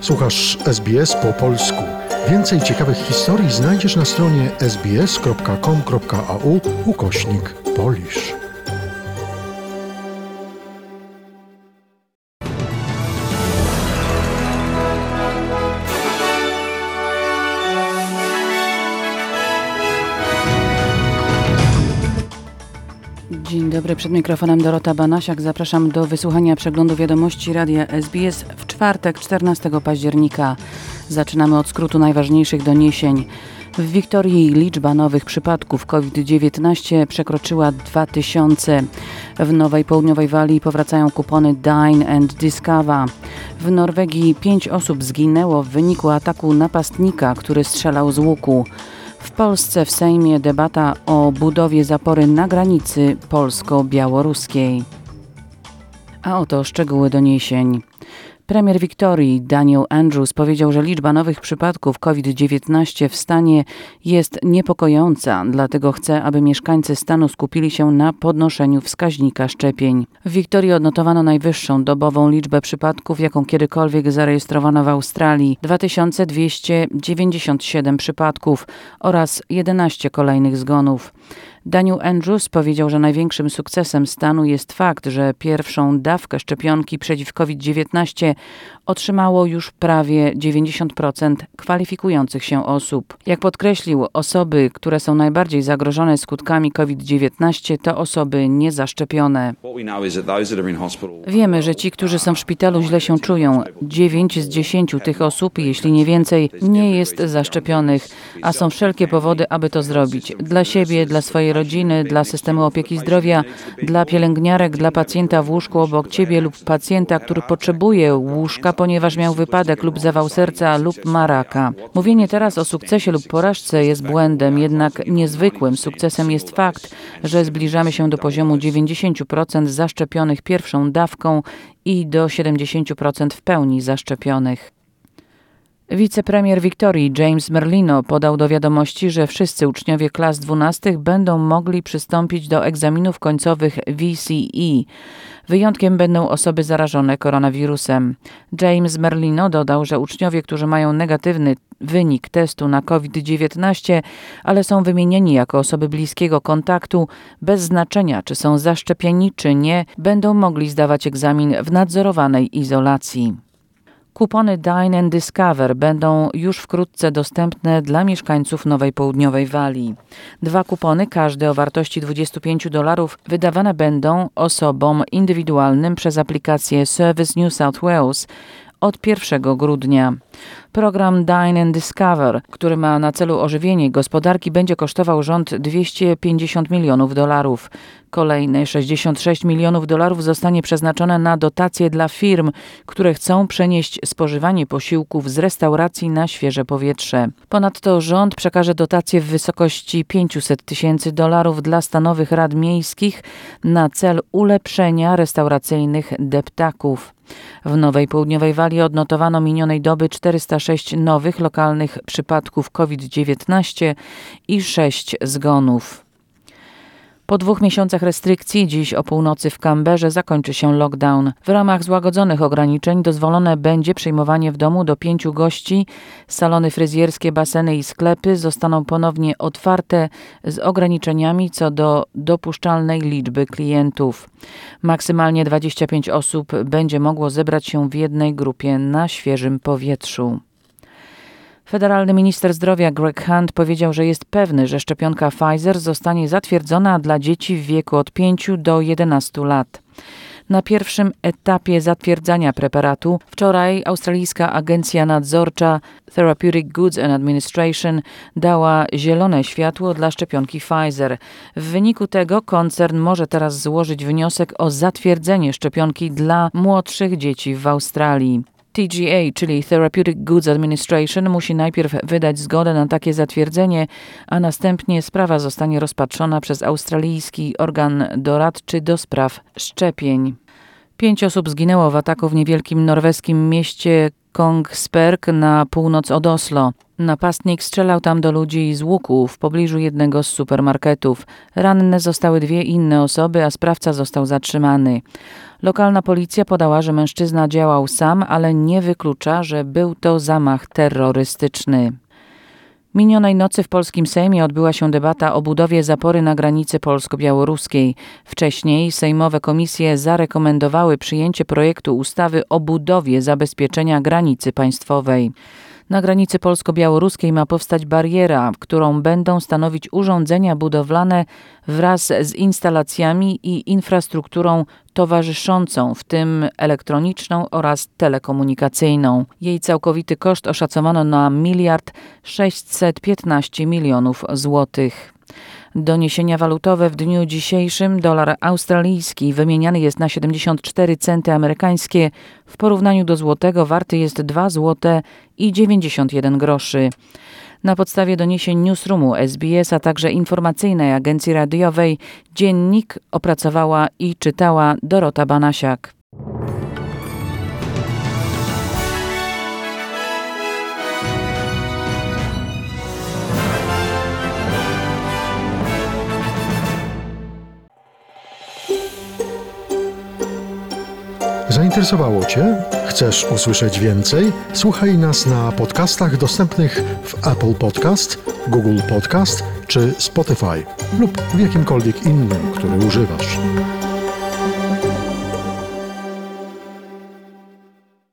Słuchasz SBS po polsku. Więcej ciekawych historii znajdziesz na stronie sbs.com.au/Polish. Dzień dobry, przed mikrofonem Dorota Banasiak. Zapraszam do wysłuchania przeglądu wiadomości Radia SBS w czwartek, 14 października. Zaczynamy od skrótu najważniejszych doniesień. W Wiktorii liczba nowych przypadków COVID-19 przekroczyła 2000. W Nowej Południowej Walii powracają kupony Dine and Discover. W Norwegii 5 osób zginęło w wyniku ataku napastnika, który strzelał z łuku. W Polsce w Sejmie debata o budowie zapory na granicy polsko-białoruskiej. A oto szczegóły doniesień. Premier Wiktorii Daniel Andrews powiedział, że liczba nowych przypadków COVID-19 w stanie jest niepokojąca, dlatego chce, aby mieszkańcy stanu skupili się na podnoszeniu wskaźnika szczepień. W Wiktorii odnotowano najwyższą dobową liczbę przypadków, jaką kiedykolwiek zarejestrowano w Australii – 2297 przypadków oraz 11 kolejnych zgonów. Daniel Andrews powiedział, że największym sukcesem stanu jest fakt, że pierwszą dawkę szczepionki przeciw COVID-19 otrzymało już prawie 90% kwalifikujących się osób. Jak podkreślił, osoby, które są najbardziej zagrożone skutkami COVID-19 to osoby niezaszczepione. Wiemy, że ci, którzy są w szpitalu, źle się czują. 9 z 10 tych osób, jeśli nie więcej, nie jest zaszczepionych, a są wszelkie powody, aby to zrobić. Dla siebie, dla swojej rodziny, dla systemu opieki zdrowia, dla pielęgniarek, dla pacjenta w łóżku obok ciebie lub pacjenta, który potrzebuje łóżka, ponieważ miał wypadek lub zawał serca lub ma raka. Mówienie teraz o sukcesie lub porażce jest błędem, jednak niezwykłym sukcesem jest fakt, że zbliżamy się do poziomu 90% zaszczepionych pierwszą dawką i do 70% w pełni zaszczepionych. Wicepremier Wiktorii James Merlino podał do wiadomości, że wszyscy uczniowie klas 12 będą mogli przystąpić do egzaminów końcowych VCE. Wyjątkiem będą osoby zarażone koronawirusem. James Merlino dodał, że uczniowie, którzy mają negatywny wynik testu na COVID-19, ale są wymienieni jako osoby bliskiego kontaktu, bez znaczenia czy są zaszczepieni czy nie, będą mogli zdawać egzamin w nadzorowanej izolacji. Kupony Dine and Discover będą już wkrótce dostępne dla mieszkańców Nowej Południowej Walii. 2 kupony, każdy o wartości $25, wydawane będą osobom indywidualnym przez aplikację Service New South Wales od 1 grudnia. Program Dine and Discover, który ma na celu ożywienie gospodarki, będzie kosztował rząd $250 milionów. Kolejne $66 milionów zostanie przeznaczone na dotacje dla firm, które chcą przenieść spożywanie posiłków z restauracji na świeże powietrze. Ponadto rząd przekaże dotacje w wysokości $500,000 dla stanowych rad miejskich na cel ulepszenia restauracyjnych deptaków. W Nowej Południowej Walii odnotowano minionej doby 406 nowych lokalnych przypadków COVID-19 i 6 zgonów. Po 2 miesiącach restrykcji dziś o północy w Canberrze zakończy się lockdown. W ramach złagodzonych ograniczeń dozwolone będzie przyjmowanie w domu do 5 gości. Salony fryzjerskie, baseny i sklepy zostaną ponownie otwarte z ograniczeniami co do dopuszczalnej liczby klientów. Maksymalnie 25 osób będzie mogło zebrać się w jednej grupie na świeżym powietrzu. Federalny minister zdrowia Greg Hunt powiedział, że jest pewny, że szczepionka Pfizer zostanie zatwierdzona dla dzieci w wieku od 5 do 11 lat. Na pierwszym etapie zatwierdzania preparatu wczoraj australijska agencja nadzorcza Therapeutic Goods Administration dała zielone światło dla szczepionki Pfizer. W wyniku tego koncern może teraz złożyć wniosek o zatwierdzenie szczepionki dla młodszych dzieci w Australii. TGA, czyli Therapeutic Goods Administration, musi najpierw wydać zgodę na takie zatwierdzenie, a następnie sprawa zostanie rozpatrzona przez australijski organ doradczy do spraw szczepień. 5 osób zginęło w ataku w niewielkim norweskim mieście Kongsberg na północ od Oslo. Napastnik strzelał tam do ludzi z łuku w pobliżu jednego z supermarketów. Ranne zostały 2 inne osoby, a sprawca został zatrzymany. Lokalna policja podała, że mężczyzna działał sam, ale nie wyklucza, że był to zamach terrorystyczny. Minionej nocy w polskim Sejmie odbyła się debata o budowie zapory na granicy polsko-białoruskiej. Wcześniej sejmowe komisje zarekomendowały przyjęcie projektu ustawy o budowie zabezpieczenia granicy państwowej. Na granicy polsko-białoruskiej ma powstać bariera, którą będą stanowić urządzenia budowlane wraz z instalacjami i infrastrukturą towarzyszącą, w tym elektroniczną oraz telekomunikacyjną. Jej całkowity koszt oszacowano na 1,615 milionów złotych. Doniesienia walutowe w dniu dzisiejszym. Dolar australijski wymieniany jest na 74 centy amerykańskie. W porównaniu do złotego warty jest 2 zł i 91 groszy. Na podstawie doniesień Newsroomu SBS, a także informacyjnej agencji radiowej dziennik opracowała i czytała Dorota Banasiak. Zainteresowało Cię? Chcesz usłyszeć więcej? Słuchaj nas na podcastach dostępnych w Apple Podcast, Google Podcast czy Spotify lub w jakimkolwiek innym, który używasz.